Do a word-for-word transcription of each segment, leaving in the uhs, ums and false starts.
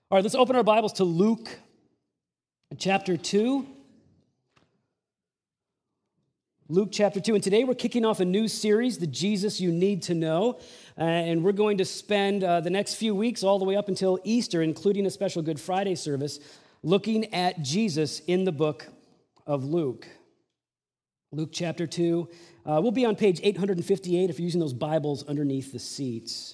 All right, let's open our Bibles to Luke chapter two. Luke chapter two, and today we're kicking off a new series, The Jesus You Need to Know, uh, and we're going to spend uh, the next few weeks all the way up until Easter, including a special Good Friday service, looking at Jesus in the book of Luke. Luke chapter two, uh, we'll be on page eight fifty-eight if you're using those Bibles underneath the seats.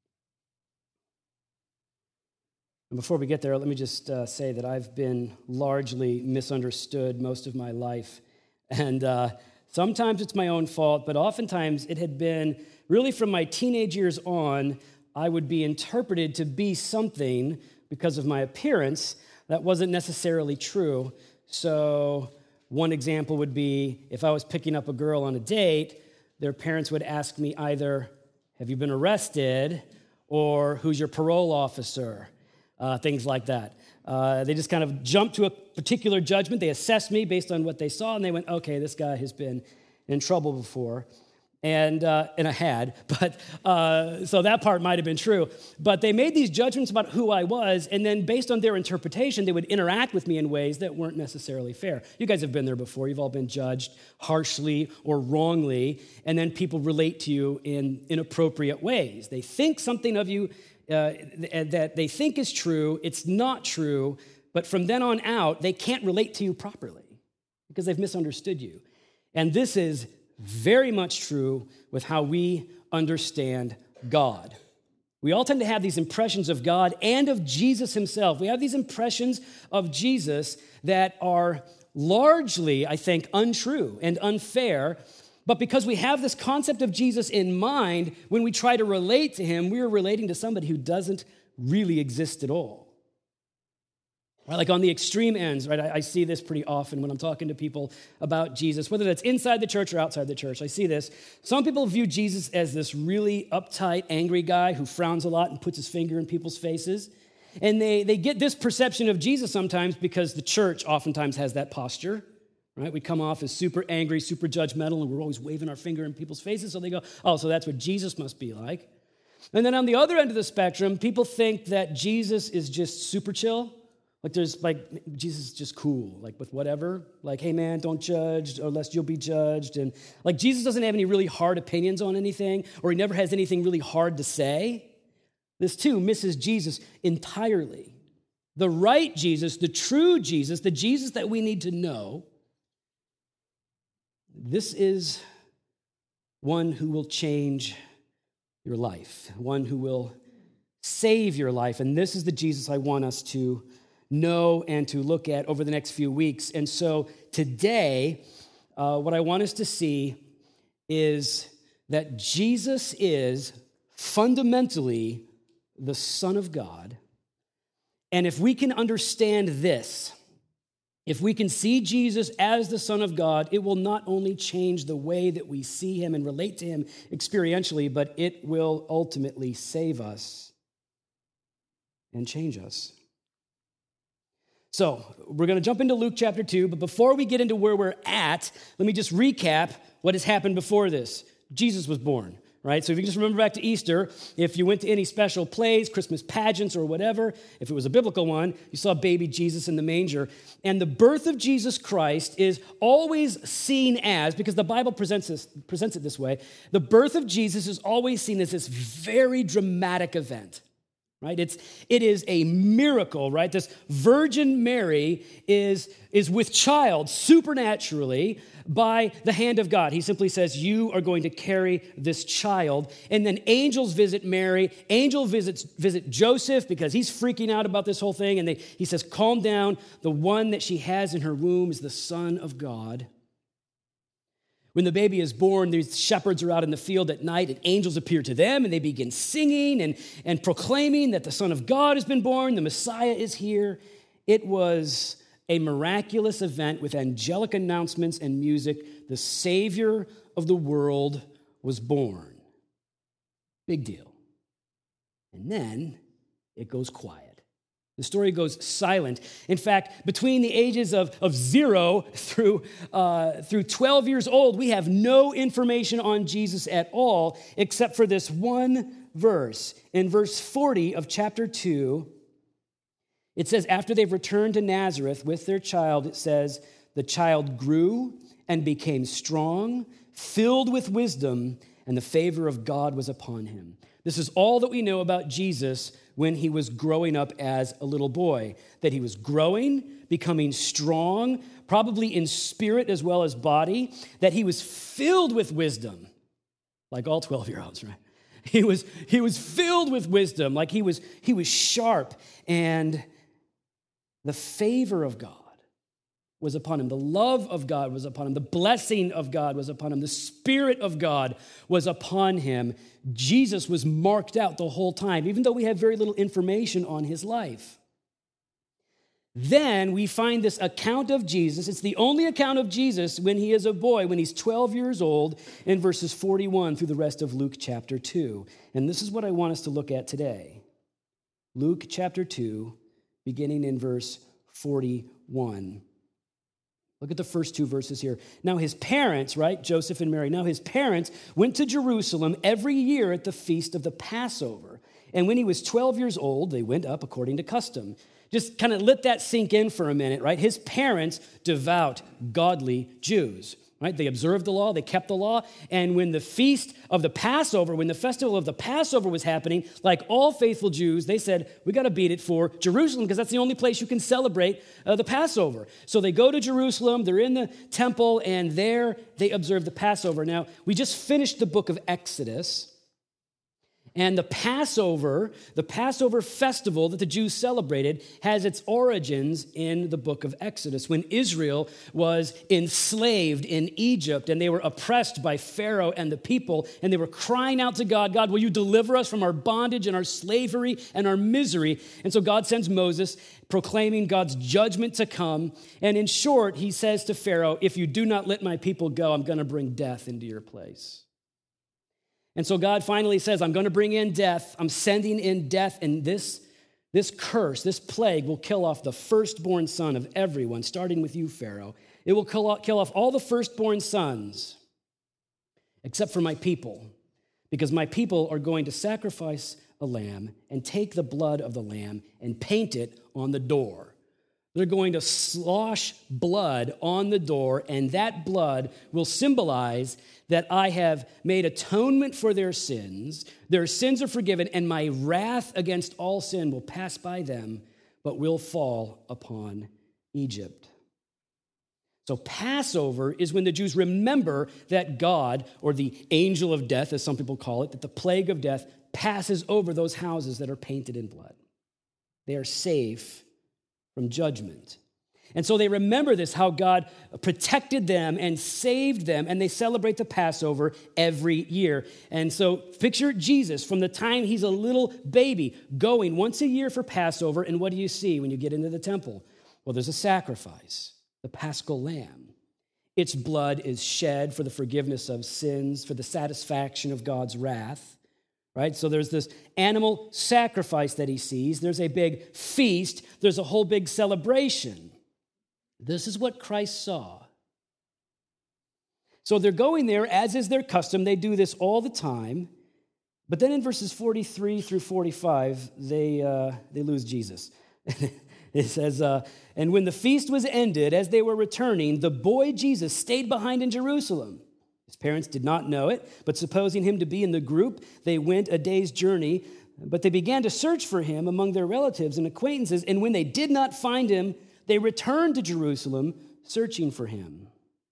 And before we get there, let me just uh, say that I've been largely misunderstood most of my life, and uh, sometimes it's my own fault, but oftentimes it had been really from my teenage years on, I would be interpreted to be something because of my appearance that wasn't necessarily true. So one example would be if I was picking up a girl on a date, their parents would ask me either, have you been arrested, or who's your parole officer, uh, things like that. Uh, they just kind of jumped to a particular judgment. They assessed me based on what they saw, and they went, okay, this guy has been in trouble before. And uh, and I had, but uh, so that part might have been true. But they made these judgments about who I was, and then based on their interpretation, they would interact with me in ways that weren't necessarily fair. You guys have been there before. You've all been judged harshly or wrongly, and then people relate to you in inappropriate ways. They think something of you uh, that they think is true. It's not true, but from then on out, they can't relate to you properly because they've misunderstood you. And this is very much true with how we understand God. We all tend to have these impressions of God and of Jesus himself. We have these impressions of Jesus that are largely, I think, untrue and unfair, but because we have this concept of Jesus in mind, when we try to relate to him, we are relating to somebody who doesn't really exist at all. Right, like on the extreme ends, right? I, I see this pretty often when I'm talking to people about Jesus, whether that's inside the church or outside the church. I see this. Some people view Jesus as this really uptight, angry guy who frowns a lot and puts his finger in people's faces. And they, they get this perception of Jesus sometimes because the church oftentimes has that posture, right? We come off as super angry, super judgmental, and we're always waving our finger in people's faces. So they go, oh, so that's what Jesus must be like. And then on the other end of the spectrum, people think that Jesus is just super chill. Like there's like, Jesus is just cool, like with whatever. Like, hey man, don't judge or lest you'll be judged. And like Jesus doesn't have any really hard opinions on anything, or he never has anything really hard to say. This too misses Jesus entirely. The right Jesus, the true Jesus, the Jesus that we need to know, this is one who will change your life, one who will save your life. And this is the Jesus I want us to know and to look at over the next few weeks. And so today, uh, what I want us to see is that Jesus is fundamentally the Son of God. And if we can understand this, if we can see Jesus as the Son of God, it will not only change the way that we see him and relate to him experientially, but it will ultimately save us and change us. So we're going to jump into Luke chapter two, but before we get into where we're at, let me just recap what has happened before this. Jesus was born, right? So if you can just remember back to Easter, if you went to any special plays, Christmas pageants or whatever, if it was a biblical one, you saw baby Jesus in the manger. And the birth of Jesus Christ is always seen as, because the Bible presents, this, presents it this way, the birth of Jesus is always seen as this very dramatic event. Right? It's, it is a miracle, right? This Virgin Mary is, is with child supernaturally by the hand of God. He simply says, you are going to carry this child. And then angels visit Mary. Angel visits visit Joseph because he's freaking out about this whole thing. And they, he says, calm down. The one that she has in her womb is the Son of God. When the baby is born, these shepherds are out in the field at night, and angels appear to them, and they begin singing and, and proclaiming that the Son of God has been born, the Messiah is here. It was a miraculous event with angelic announcements and music. The Savior of the world was born. Big deal. And then it goes quiet. The story goes silent. In fact, between the ages of, of zero through, uh, through twelve years old, we have no information on Jesus at all, except for this one verse. In verse forty of chapter two, It says, after they've returned to Nazareth with their child, it says, the child grew and became strong, filled with wisdom, and the favor of God was upon him. This is all that we know about Jesus when he was growing up as a little boy, that he was growing, becoming strong, probably in spirit as well as body, that he was filled with wisdom, like all twelve-year-olds, right? He was, he was filled with wisdom, like he was, he was sharp, and the favor of God was upon him. The love of God was upon him. The blessing of God was upon him. The Spirit of God was upon him. Jesus was marked out the whole time, even though we have very little information on his life. Then we find this account of Jesus. It's the only account of Jesus when he is a boy, when he's twelve years old, in verses forty-one through the rest of Luke chapter two. And this is what I want us to look at today. Luke chapter two, beginning in verse forty-one. Look at the first two verses here. Now his parents, right, Joseph and Mary, now his parents went to Jerusalem every year at the feast of the Passover. And when he was twelve years old, they went up according to custom. Just kind of let that sink in for a minute, right? His parents, devout, godly Jews, right? They observed the law, they kept the law, and when the feast of the Passover, when the festival of the Passover was happening, like all faithful Jews, they said, we got to beat it for Jerusalem because that's the only place you can celebrate uh, the Passover. So they go to Jerusalem, they're in the temple, and there they observe the Passover. Now, we just finished the book of Exodus, and the Passover, the Passover festival that the Jews celebrated has its origins in the book of Exodus, when Israel was enslaved in Egypt and they were oppressed by Pharaoh and the people, and they were crying out to God, God, will you deliver us from our bondage and our slavery and our misery? And so God sends Moses proclaiming God's judgment to come. And in short, he says to Pharaoh, if you do not let my people go, I'm going to bring death into your place. And so God finally says, I'm going to bring in death. I'm sending in death, and this, this curse, this plague will kill off the firstborn son of everyone, starting with you, Pharaoh. It will kill off, kill off all the firstborn sons, except for my people, because my people are going to sacrifice a lamb and take the blood of the lamb and paint it on the door. They're going to slosh blood on the door, and that blood will symbolize that I have made atonement for their sins. Their sins are forgiven, and my wrath against all sin will pass by them, but will fall upon Egypt. So Passover is when the Jews remember that God, or the angel of death, as some people call it, that the plague of death passes over those houses that are painted in blood. They are safe from judgment. And so they remember this, how God protected them and saved them, and they celebrate the Passover every year. And so picture Jesus from the time he's a little baby going once a year for Passover, and what do you see when you get into the temple? Well, there's a sacrifice, the Paschal Lamb. Its blood is shed for the forgiveness of sins, for the satisfaction of God's wrath. Right? So there's this animal sacrifice that he sees. There's a big feast. There's a whole big celebration. This is what Christ saw. So they're going there, as is their custom. They do this all the time. But then in verses forty-three through forty-five, they, uh, they lose Jesus. It says, uh, and when the feast was ended, as they were returning, the boy Jesus stayed behind in Jerusalem. His parents did not know it, but supposing him to be in the group, they went a day's journey. But they began to search for him among their relatives and acquaintances, and when they did not find him, they returned to Jerusalem searching for him.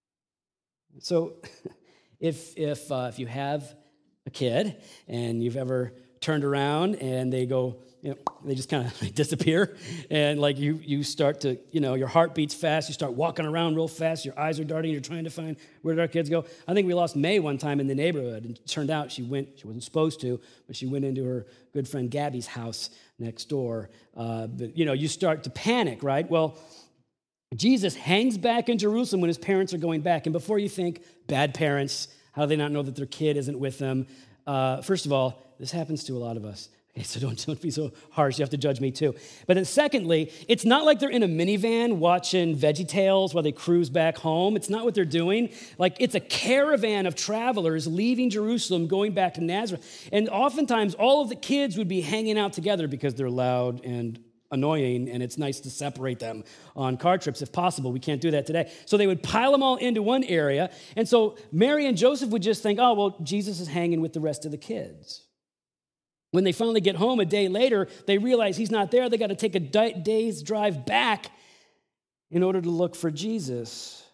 So if, if, uh, if you have a kid and you've ever turned around and they go, you know, they just kind of disappear, and like you you start to, you know, your heart beats fast, you start walking around real fast, your eyes are darting, you're trying to find where did our kids go. I think we lost May one time in the neighborhood, and it turned out she went, she wasn't supposed to, but she went into her good friend Gabby's house next door. Uh, but, you know, you start to panic, right? Well, Jesus hangs back in Jerusalem when his parents are going back, and before you think, bad parents, how do they not know that their kid isn't with them? Uh, first of all, this happens to a lot of us. Okay, so don't, don't be so harsh. You have to judge me too. But then secondly, it's not like they're in a minivan watching VeggieTales while they cruise back home. It's not what they're doing. Like, it's a caravan of travelers leaving Jerusalem, going back to Nazareth. And oftentimes, all of the kids would be hanging out together because they're loud and annoying, and it's nice to separate them on car trips if possible. We can't do that today. So they would pile them all into one area, and so Mary and Joseph would just think, oh, well, Jesus is hanging with the rest of the kids. When they finally get home a day later, they realize he's not there. They got to take a day's drive back in order to look for Jesus.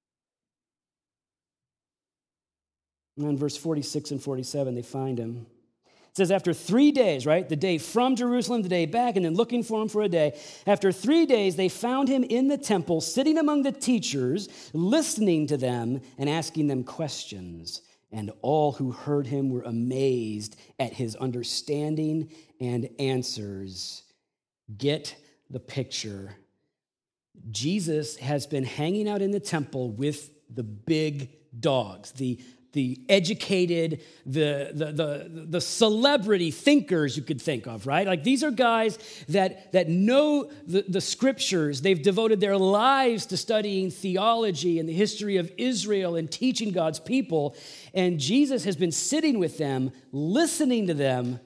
And in verse forty-six and forty-seven, they find him. It says, after three days, right, the day from Jerusalem, the day back, and then looking for him for a day, after three days, they found him in the temple, sitting among the teachers, listening to them and asking them questions. And all who heard him were amazed at his understanding and answers. Get the picture. Jesus has been hanging out in the temple with the big dogs, the the educated, the, the, the, the celebrity thinkers you could think of, right? Like these are guys that, that know the, the scriptures. They've devoted their lives to studying theology and the history of Israel and teaching God's people. And Jesus has been sitting with them, listening to them,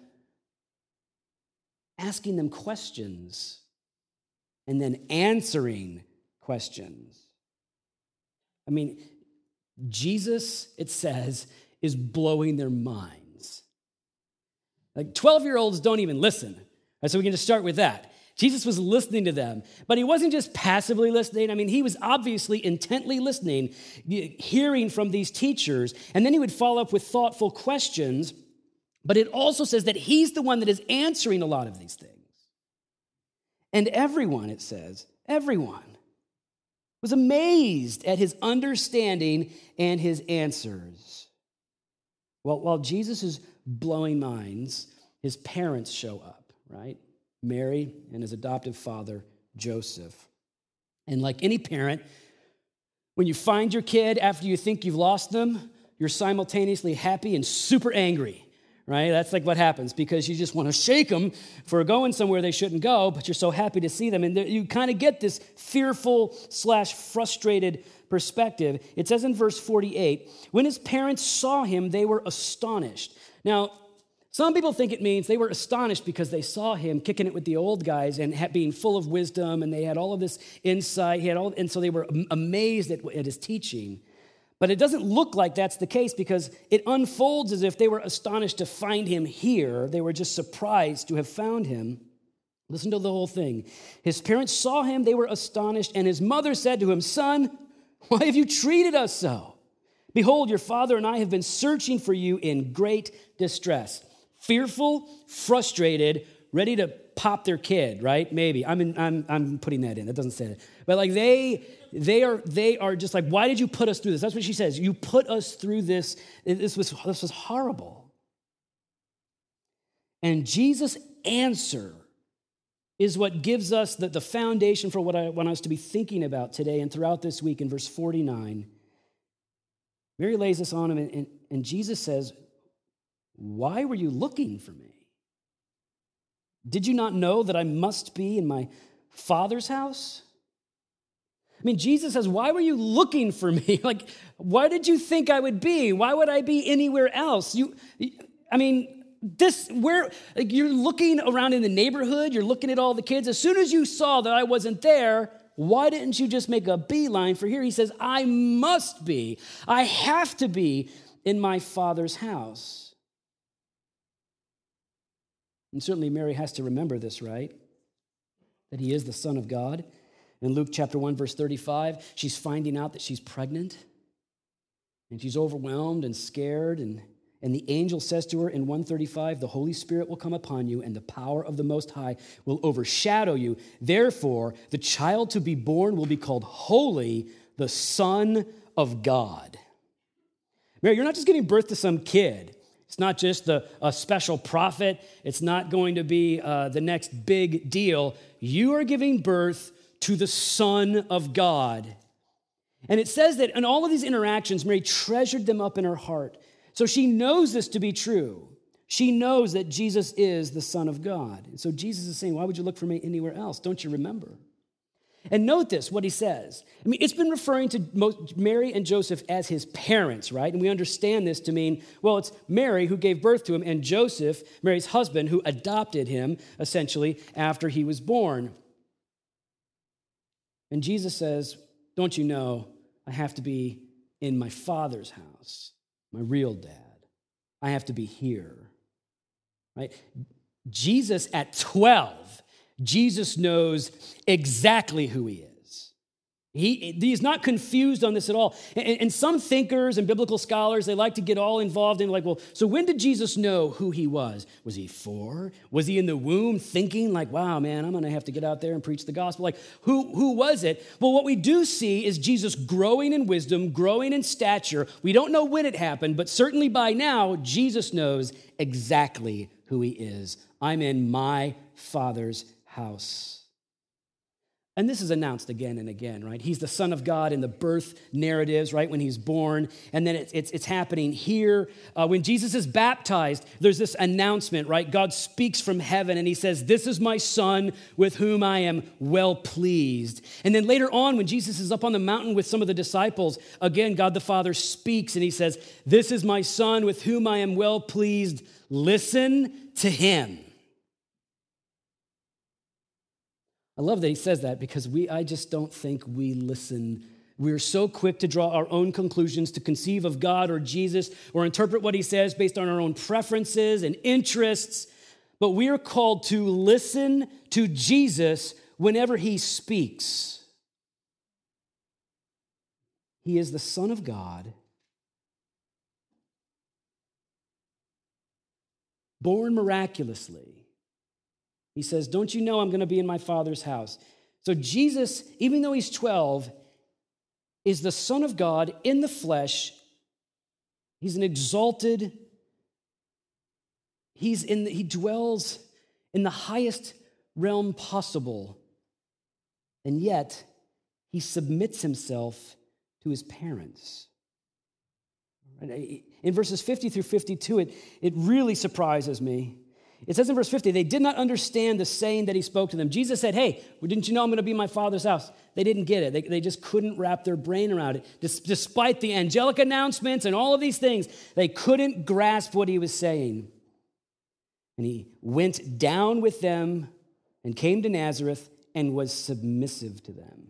asking them questions, and then answering questions. I mean, Jesus, it says, is blowing their minds. Like twelve-year-olds don't even listen. Right, so we can just start with that. Jesus was listening to them, but he wasn't just passively listening. I mean, he was obviously intently listening, hearing from these teachers, and then he would follow up with thoughtful questions, but it also says that he's the one that is answering a lot of these things. And everyone, it says, everyone, was amazed at his understanding and his answers. Well, while Jesus is blowing minds, his parents show up, right? Mary and his adoptive father, Joseph. And like any parent, when you find your kid after you think you've lost them, you're simultaneously happy and super angry, right? That's like what happens because you just want to shake them for going somewhere they shouldn't go, but you're so happy to see them. And you kind of get this fearful slash frustrated perspective. It says in verse forty-eight, when his parents saw him, they were astonished. Now, some people think it means they were astonished because they saw him kicking it with the old guys and being full of wisdom, and they had all of this insight. He had all, and so they were amazed at, at his teaching. But it doesn't look like that's the case because it unfolds as if they were astonished to find him here. They were just surprised to have found him. Listen to the whole thing. His parents saw him, they were astonished, and his mother said to him, "Son, why have you treated us so? Behold, your father and I have been searching for you in great distress." Fearful, frustrated, ready to pop their kid, right? Maybe. I'm in, I'm I'm putting that in. That doesn't say it. But like they they are they are just like, why did you put us through this? That's what she says. You put us through this. This was this was horrible. And Jesus' answer is what gives us the, the foundation for what I want us to be thinking about today and throughout this week in verse forty-nine. Mary lays this on him, and, and, and Jesus says, "Why were you looking for me? Did you not know that I must be in my Father's house?" I mean, Jesus says, why were you looking for me? Like, why did you think I would be? Why would I be anywhere else? You, I mean, this, where, like you're looking around in the neighborhood, you're looking at all the kids. As soon as you saw that I wasn't there, why didn't you just make a beeline for here? He says, I must be, I have to be in my Father's house. And certainly Mary has to remember this, right? That he is the Son of God. In Luke chapter one, verse thirty-five, she's finding out that she's pregnant. And she's overwhelmed and scared. And, and the angel says to her in one thirty-five, the Holy Spirit will come upon you and the power of the Most High will overshadow you. Therefore, the child to be born will be called Holy, the Son of God. Mary, you're not just giving birth to some kid. It's not just the, a special prophet. It's not going to be uh, the next big deal. You are giving birth to the Son of God. And it says that in all of these interactions, Mary treasured them up in her heart. So she knows this to be true. She knows that Jesus is the Son of God. And so Jesus is saying, why would you look for me anywhere else? Don't you remember? And note this, what he says. I mean, it's been referring to Mary and Joseph as his parents, right? And we understand this to mean, well, it's Mary who gave birth to him and Joseph, Mary's husband, who adopted him, essentially, after he was born. And Jesus says, don't you know, I have to be in my Father's house, my real dad. I have to be here, right? Jesus at twelve, Jesus knows exactly who he is. He, he's not confused on this at all. And, and some thinkers and biblical scholars, they like to get all involved in like, well, so when did Jesus know who he was? Was he four? Was he in the womb thinking like, wow, man, I'm going to have to get out there and preach the gospel? Like, who, who was it? Well, what we do see is Jesus growing in wisdom, growing in stature. We don't know when it happened, but certainly by now, Jesus knows exactly who he is. I'm in my Father's house. And this is announced again and again, right? He's the Son of God in the birth narratives, right, when he's born. And then it's, it's, it's happening here. Uh, when Jesus is baptized, there's this announcement, right? God speaks from heaven and he says, this is my Son with whom I am well pleased. And then later on, when Jesus is up on the mountain with some of the disciples, again, God the Father speaks and he says, this is my Son with whom I am well pleased. Listen to him. I love that he says that because we, I just don't think we listen. We're so quick to draw our own conclusions, to conceive of God or Jesus or interpret what he says based on our own preferences and interests. But we are called to listen to Jesus whenever he speaks. He is the Son of God, born miraculously. He says, don't you know I'm going to be in my Father's house? So Jesus, even though he's twelve, is the Son of God in the flesh. He's an exalted, he's in the, he dwells in the highest realm possible. And yet, he submits himself to his parents. In verses fifty through fifty-two, it, it really surprises me. It says in verse fifty, they did not understand the saying that he spoke to them. Jesus said, hey, didn't you know I'm going to be in my Father's house? They didn't get it. They, they just couldn't wrap their brain around it. Des, despite the angelic announcements and all of these things, they couldn't grasp what he was saying. And he went down with them and came to Nazareth and was submissive to them.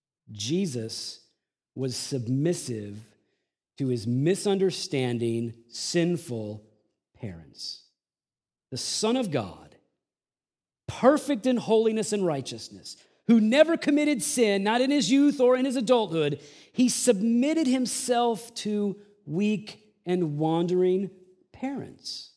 Jesus was submissive to his misunderstanding, sinful parents. The Son of God, perfect in holiness and righteousness, who never committed sin, not in his youth or in his adulthood, he submitted himself to weak and wandering parents.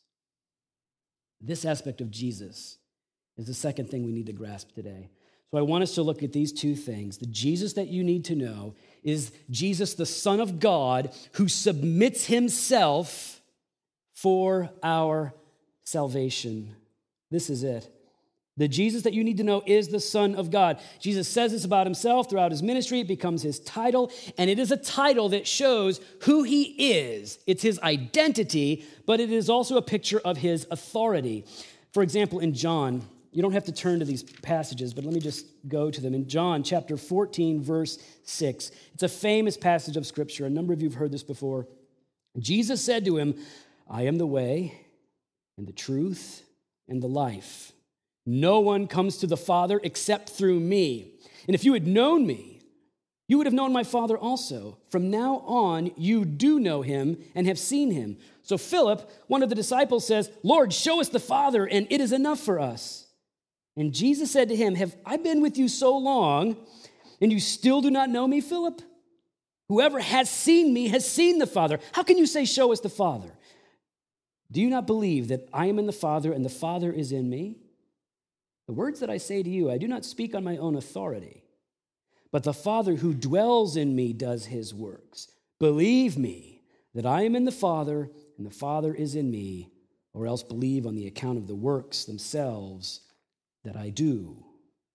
This aspect of Jesus is the second thing we need to grasp today. So I want us to look at these two things. The Jesus that you need to know is Jesus, the Son of God, who submits himself for our salvation. This is it. The Jesus that you need to know is the Son of God. Jesus says this about himself throughout his ministry. It becomes his title, and it is a title that shows who he is. It's his identity, but it is also a picture of his authority. For example, in John, you don't have to turn to these passages, but let me just go to them. In John chapter fourteen, verse six, it's a famous passage of Scripture. A number of you have heard this before. Jesus said to him, I am the way and the truth and the life. No one comes to the Father except through me. And if you had known me, you would have known my Father also. From now on, you do know him and have seen him. So Philip, one of the disciples, says, Lord, show us the Father, and it is enough for us. And Jesus said to him, have I been with you so long, and you still do not know me, Philip? Whoever has seen me has seen the Father. How can you say, show us the Father? Do you not believe that I am in the Father and the Father is in me? The words that I say to you, I do not speak on my own authority, but the Father who dwells in me does his works. Believe me that I am in the Father and the Father is in me, or else believe on the account of the works themselves that I do.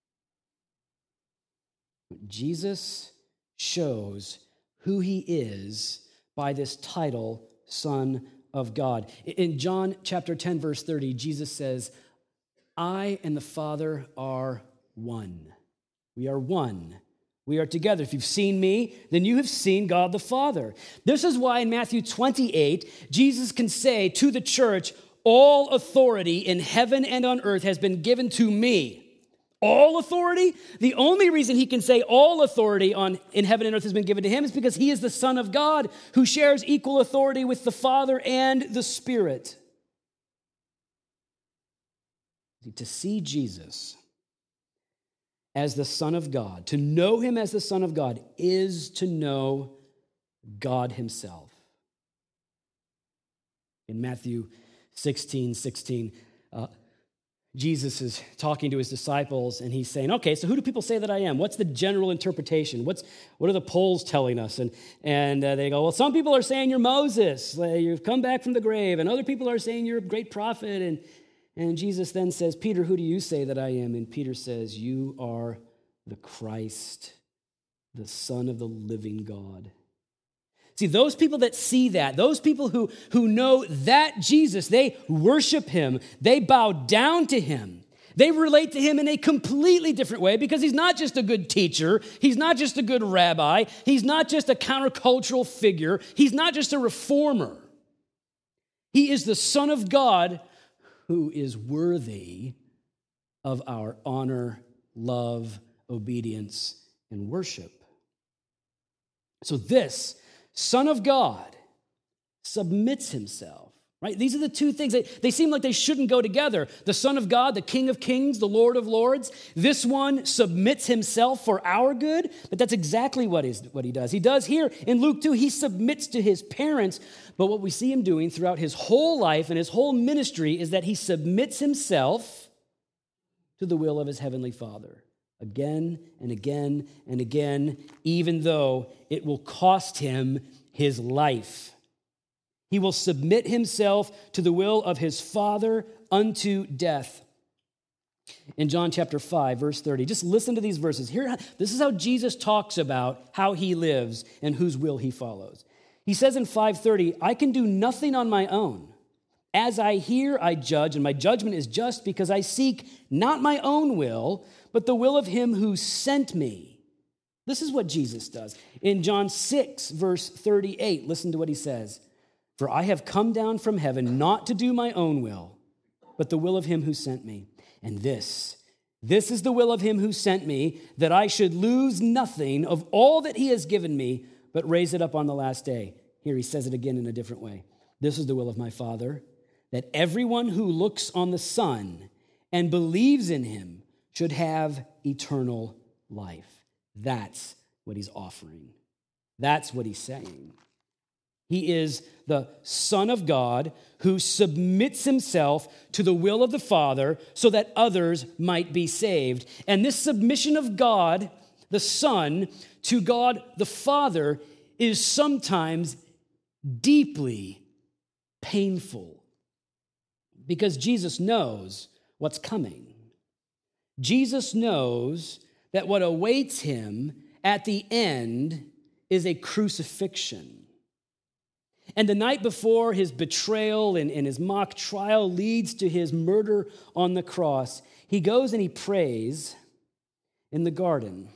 Jesus shows who he is by this title, Son of God. In John chapter ten, verse thirty, Jesus says, I and the Father are one. We are one. We are together. If you've seen me, then you have seen God the Father. This is why in Matthew twenty-eight, Jesus can say to the church, all authority in heaven and on earth has been given to me. All authority? The only reason he can say all authority on in heaven and earth has been given to him is because he is the Son of God who shares equal authority with the Father and the Spirit. To see Jesus as the Son of God, to know him as the Son of God, is to know God himself. In Matthew sixteen sixteen, uh, Jesus is talking to his disciples, and he's saying, okay, so who do people say that I am? What's the general interpretation? What's What are the polls telling us? And, and uh, they go, well, some people are saying you're Moses, you've come back from the grave, and other people are saying you're a great prophet, and And Jesus then says, Peter, who do you say that I am? And Peter says, you are the Christ, the Son of the living God. See, those people that see that, those people who, who know that Jesus, they worship him, they bow down to him. They relate to him in a completely different way because he's not just a good teacher, he's not just a good rabbi, he's not just a countercultural figure, he's not just a reformer. He is the Son of God who is worthy of our honor, love, obedience, and worship. So this Son of God submits himself, right? These are the two things. They, they seem like they shouldn't go together. The Son of God, the King of Kings, the Lord of Lords. This one submits himself for our good, but that's exactly what, is, what he does. He does here in Luke two, he submits to his parents, but what we see him doing throughout his whole life and his whole ministry is that he submits himself to the will of his heavenly Father again and again and again, even though it will cost him his life. He will submit himself to the will of his Father unto death. In John chapter five, verse thirty, just listen to these verses. Here, this is how Jesus talks about how he lives and whose will he follows. He says in five thirty, I can do nothing on my own. As I hear, I judge, and my judgment is just because I seek not my own will, but the will of him who sent me. This is what Jesus does. In John six, verse thirty-eight, listen to what he says. For I have come down from heaven not to do my own will, but the will of him who sent me. And this, this is the will of him who sent me, that I should lose nothing of all that he has given me, but raise it up on the last day. Here he says it again in a different way. This is the will of my Father, that everyone who looks on the Son and believes in him should have eternal life. That's what he's offering. That's what he's saying. He is the Son of God who submits himself to the will of the Father so that others might be saved. And this submission of God, the Son, to God the Father is sometimes deeply painful because Jesus knows what's coming. Jesus knows that what awaits him at the end is a crucifixion. And the night before his betrayal and, and his mock trial leads to his murder on the cross, he goes and he prays in the garden.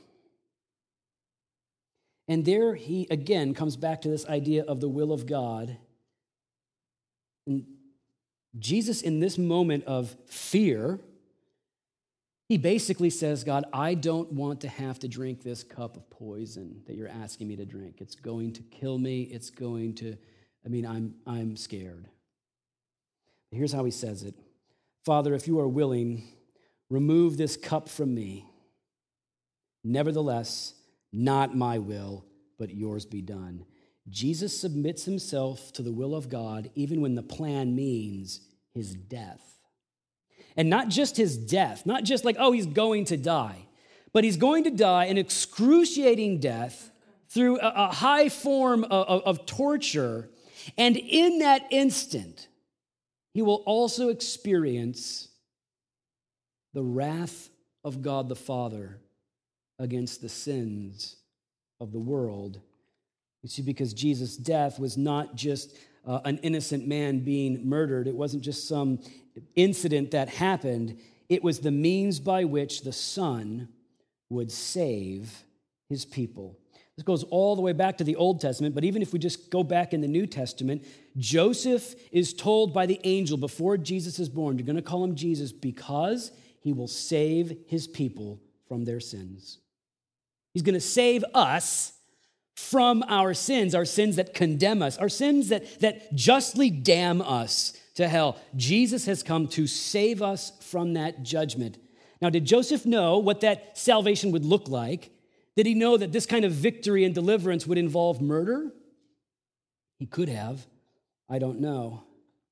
And there he again comes back to this idea of the will of God. And Jesus, in this moment of fear, he basically says, God, I don't want to have to drink this cup of poison that you're asking me to drink. It's going to kill me. It's going to, I mean, I'm, I'm scared. Here's how he says it. Father, if you are willing, remove this cup from me. Nevertheless, not my will, but yours be done. Jesus submits himself to the will of God, even when the plan means his death. And not just his death, not just like, oh, he's going to die, but he's going to die an excruciating death through a, a high form of, of, of torture. And in that instant, he will also experience the wrath of God the Father against the sins of the world. You see, because Jesus' death was not just uh, an innocent man being murdered. It wasn't just some incident that happened. It was the means by which the Son would save his people. This goes all the way back to the Old Testament, but even if we just go back in the New Testament, Joseph is told by the angel before Jesus is born, you're going to call him Jesus because he will save his people from their sins. He's going to save us from our sins, our sins that condemn us, our sins that, that justly damn us to hell. Jesus has come to save us from that judgment. Now, did Joseph know what that salvation would look like? Did he know that this kind of victory and deliverance would involve murder? He could have. I don't know.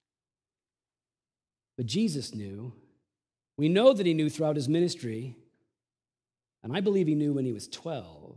But Jesus knew. We know that he knew throughout his ministry, and I believe he knew when he was twelve.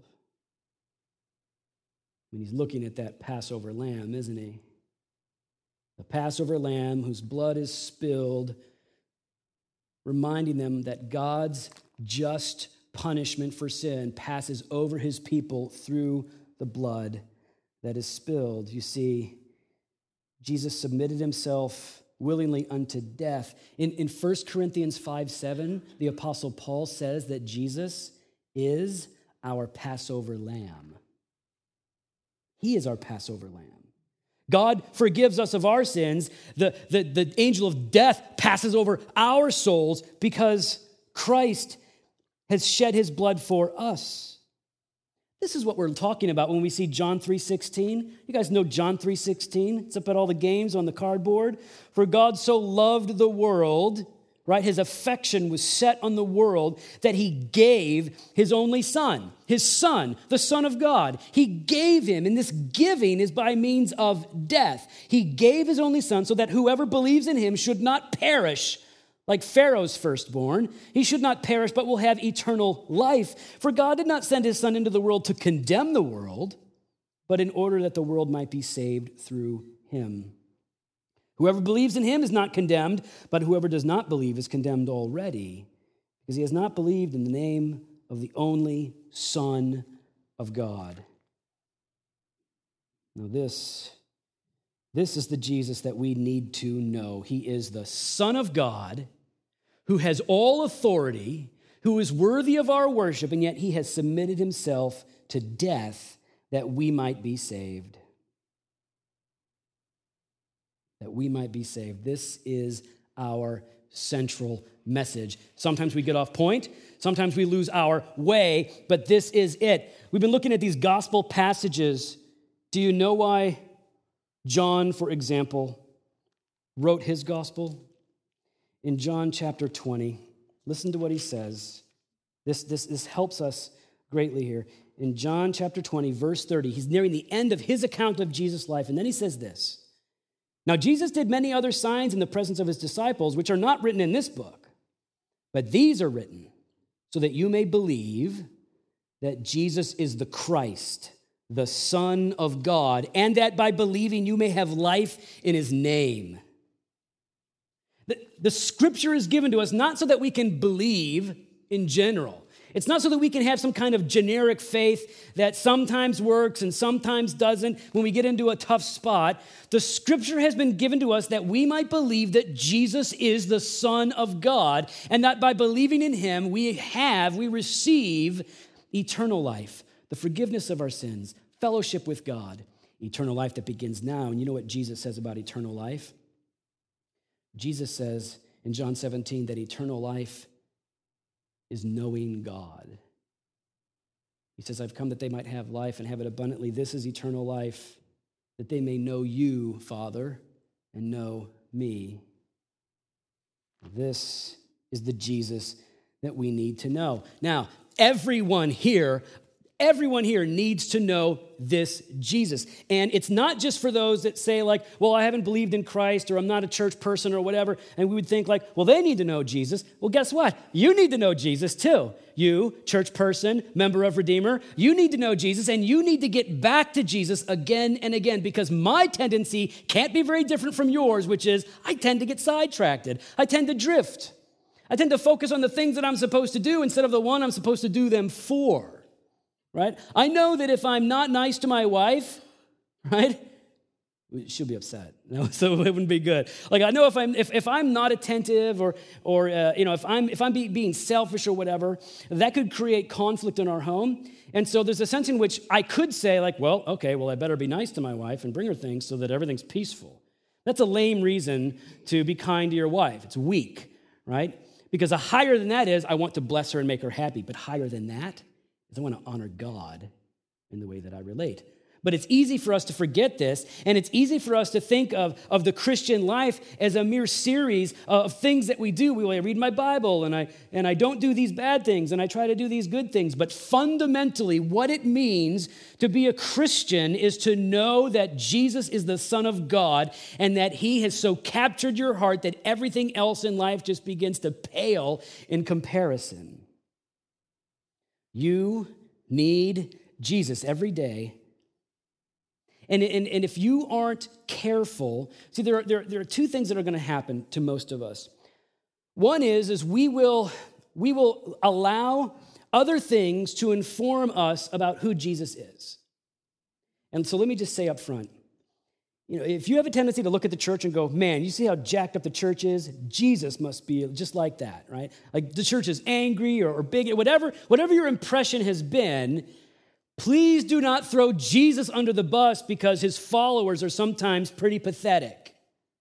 When he's looking at that Passover lamb, isn't he? The Passover lamb whose blood is spilled, reminding them that God's just punishment for sin passes over his people through the blood that is spilled. You see, Jesus submitted himself willingly unto death. In, in First Corinthians five seven, the Apostle Paul says that Jesus is our Passover lamb. He is our Passover lamb. God forgives us of our sins. The, the, the angel of death passes over our souls because Christ has shed his blood for us. This is what we're talking about when we see John three sixteen. You guys know John three sixteen? It's up at all the games on the cardboard. For God so loved the world, right? His affection was set on the world that he gave his only son, his son, the Son of God. He gave him, and this giving is by means of death. He gave his only son so that whoever believes in him should not perish like Pharaoh's firstborn. He should not perish, but will have eternal life. For God did not send his son into the world to condemn the world, but in order that the world might be saved through him. Whoever believes in him is not condemned, but whoever does not believe is condemned already, because he has not believed in the name of the only Son of God. Now this, this is the Jesus that we need to know. He is the Son of God who has all authority, who is worthy of our worship, and yet he has submitted himself to death that we might be saved. That we might be saved. This is our central message. Sometimes we get off point. Sometimes we lose our way, but this is it. We've been looking at these gospel passages. Do you know why John, for example, wrote his gospel? In John chapter twenty, listen to what he says. This, this, this helps us greatly here. In John chapter twenty, verse thirty, he's nearing the end of his account of Jesus' life, and then he says this. Now, Jesus did many other signs in the presence of his disciples, which are not written in this book, but these are written so that you may believe that Jesus is the Christ, the Son of God, and that by believing you may have life in his name. The, the scripture is given to us not so that we can believe in general. It's not so that we can have some kind of generic faith that sometimes works and sometimes doesn't when we get into a tough spot. The scripture has been given to us that we might believe that Jesus is the Son of God, and that by believing in him, we have, we receive eternal life, the forgiveness of our sins, fellowship with God, eternal life that begins now. And you know what Jesus says about eternal life? Jesus says in John seventeen that eternal life is knowing God. He says, I've come that they might have life and have it abundantly. This is eternal life, that they may know you, Father, and know me. This is the Jesus that we need to know. Now, everyone here Everyone here needs to know this Jesus. And it's not just for those that say like, well, I haven't believed in Christ, or I'm not a church person or whatever. And we would think like, well, they need to know Jesus. Well, guess what? You need to know Jesus too. You, church person, member of Redeemer, you need to know Jesus, and you need to get back to Jesus again and again, because my tendency can't be very different from yours, which is I tend to get sidetracked. I tend to drift. I tend to focus on the things that I'm supposed to do instead of the one I'm supposed to do them for. Right? I know that if I'm not nice to my wife, right, she'll be upset. So it wouldn't be good. Like I know if I'm if, if I'm not attentive or or uh, you know if I'm if I'm be, being selfish or whatever, that could create conflict in our home. And so there's a sense in which I could say like, well, okay, well I better be nice to my wife and bring her things so that everything's peaceful. That's a lame reason to be kind to your wife. It's weak, right? Because a higher than that is I want to bless her and make her happy. But higher than that is I want to honor God in the way that I relate. But it's easy for us to forget this, and it's easy for us to think of, of the Christian life as a mere series of things that we do. We, well, I read my Bible, and I, and I don't do these bad things, and I try to do these good things. But fundamentally, what it means to be a Christian is to know that Jesus is the Son of God, and that he has so captured your heart that everything else in life just begins to pale in comparison. You need Jesus every day. And, and, and if you aren't careful, see, there are, there, there are two things that are going to happen to most of us. One is, is we will, we will allow other things to inform us about who Jesus is. And so let me just say up front, you know, if you have a tendency to look at the church and go, man, you see how jacked up the church is? Jesus must be just like that, right? Like the church is angry or, or big, whatever, whatever your impression has been. Please do not throw Jesus under the bus because his followers are sometimes pretty pathetic.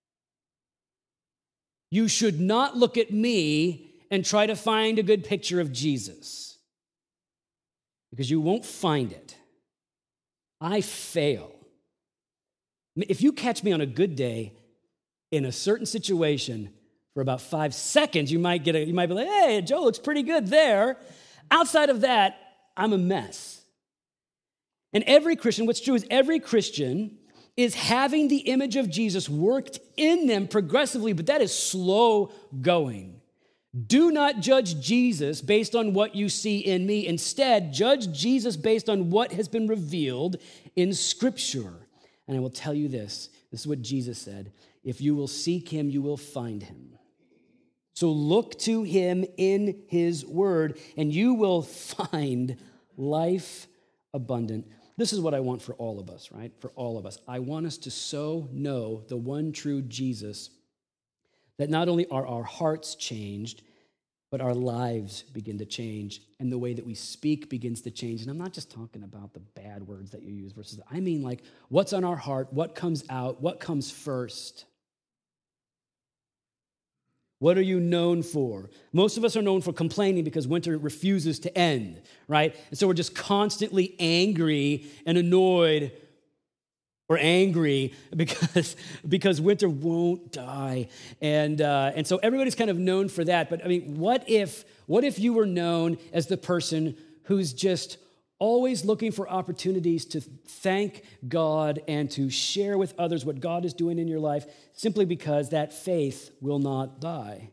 You should not look at me and try to find a good picture of Jesus because you won't find it. I fail. If you catch me on a good day in a certain situation for about five seconds, you might get a, you might be like, hey, Joe looks pretty good there. Outside of that, I'm a mess. And every Christian, what's true is every Christian is having the image of Jesus worked in them progressively, but that is slow going. Do not judge Jesus based on what you see in me. Instead, judge Jesus based on what has been revealed in Scripture. And I will tell you this, this is what Jesus said, if you will seek him, you will find him. So look to him in his word, and you will find life abundant. This is what I want for all of us, right? For all of us. I want us to so know the one true Jesus that not only are our hearts changed, but our lives begin to change, and the way that we speak begins to change. And I'm not just talking about the bad words that you use versus, I mean like what's on our heart, what comes out, what comes first. What are you known for? Most of us are known for complaining because winter refuses to end, right? And so we're just constantly angry and annoyed or angry because, because winter won't die. And, uh, and so everybody's kind of known for that. But I mean, what if, what if you were known as the person who's just always looking for opportunities to thank God and to share with others what God is doing in your life simply because that faith will not die?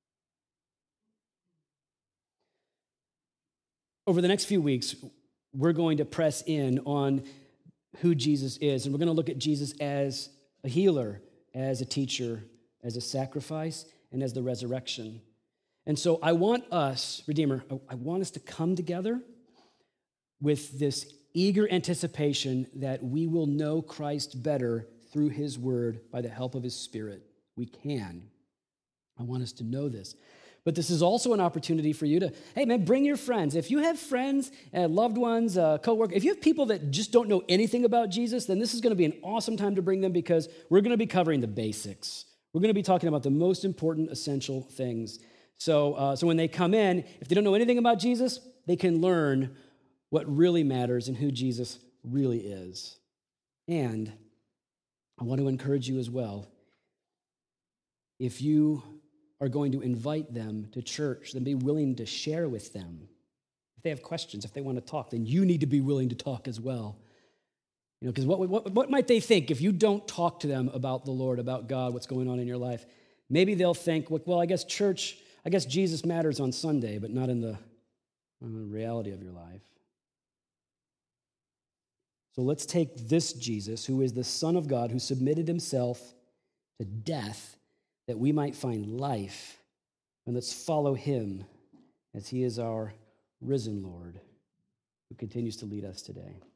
Over the next few weeks, we're going to press in on who Jesus is, and we're going to look at Jesus as a healer, as a teacher, as a sacrifice, and as the resurrection. And so I want us, Redeemer, I want us to come together with this eager anticipation that we will know Christ better through his word by the help of his Spirit. We can. I want us to know this. But this is also an opportunity for you to, hey man, bring your friends. If you have friends, uh, loved ones, uh, co-workers, if you have people that just don't know anything about Jesus, then this is going to be an awesome time to bring them because we're going to be covering the basics. We're going to be talking about the most important, essential things. So, uh, so when they come in, if they don't know anything about Jesus, they can learn what really matters and who Jesus really is. And I want to encourage you as well, if you are going to invite them to church, then be willing to share with them. If they have questions, if they want to talk, then you need to be willing to talk as well. You know, because what, what, what might they think if you don't talk to them about the Lord, about God, what's going on in your life? Maybe they'll think, well, I guess church, I guess Jesus matters on Sunday, but not in the, in the reality of your life. So let's take this Jesus, who is the Son of God, who submitted himself to death that we might find life, and let's follow him as he is our risen Lord who continues to lead us today.